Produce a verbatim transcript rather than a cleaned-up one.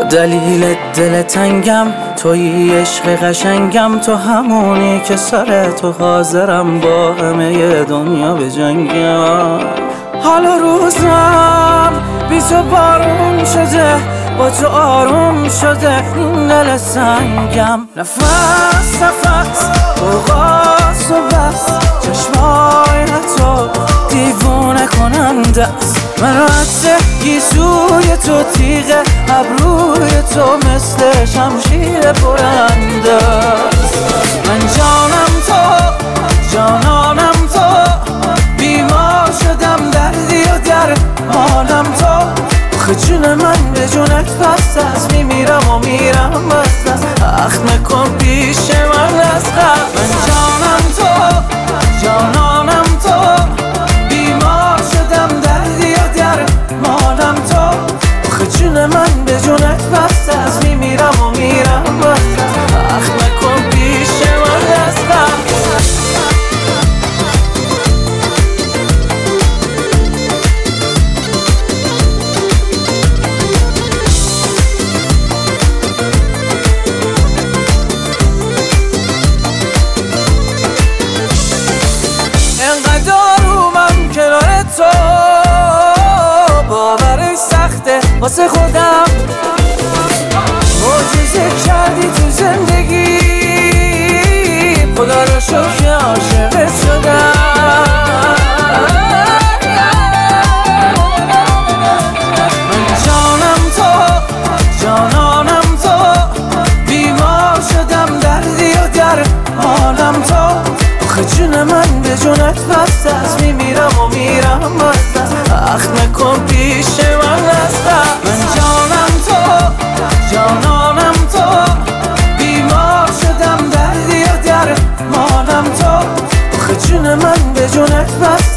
دلیل دل تنگم تویی، عشق قشنگم تو، همونی که سر تو حاضرم با همه دنیا به جنگم. حالا روزم بی تو بارون شده، با تو آروم شده این دل سنگم. نفس نفس برقاس و بس، چشمای تو دیوونه کننده است. من رد گیسوی تو، تیغ ابروی تو مثل شمشیر برنده است. من جانم تو، جانانم تو، بیمار شدم دردی و در مالم تو. آخه جون من به جونت بست است، میمیرم و میرم بست است. اخ نکن پیش من از قبل. من جانم تو، جانانم تو، بیمار شدم دردی و در مالم تو. آخه جون من به جونت بست است، میمیرم و میرم بست است. اخ نکن پیش من از قبل. واسه خودم معجزه کردی تو زندگی، خدا رو شکر عاشقت شدم. من جانم تو، جانانم تو، بیمار شدم دردی و در حالم تو. آخه جون من به جونت بست است، میمیرم و میرم بست است. اخ نکن پیش من است. من جانم تو، جانانم تو، بیمار شدم دردی و در مالم تو. آخه جون من به جونت بست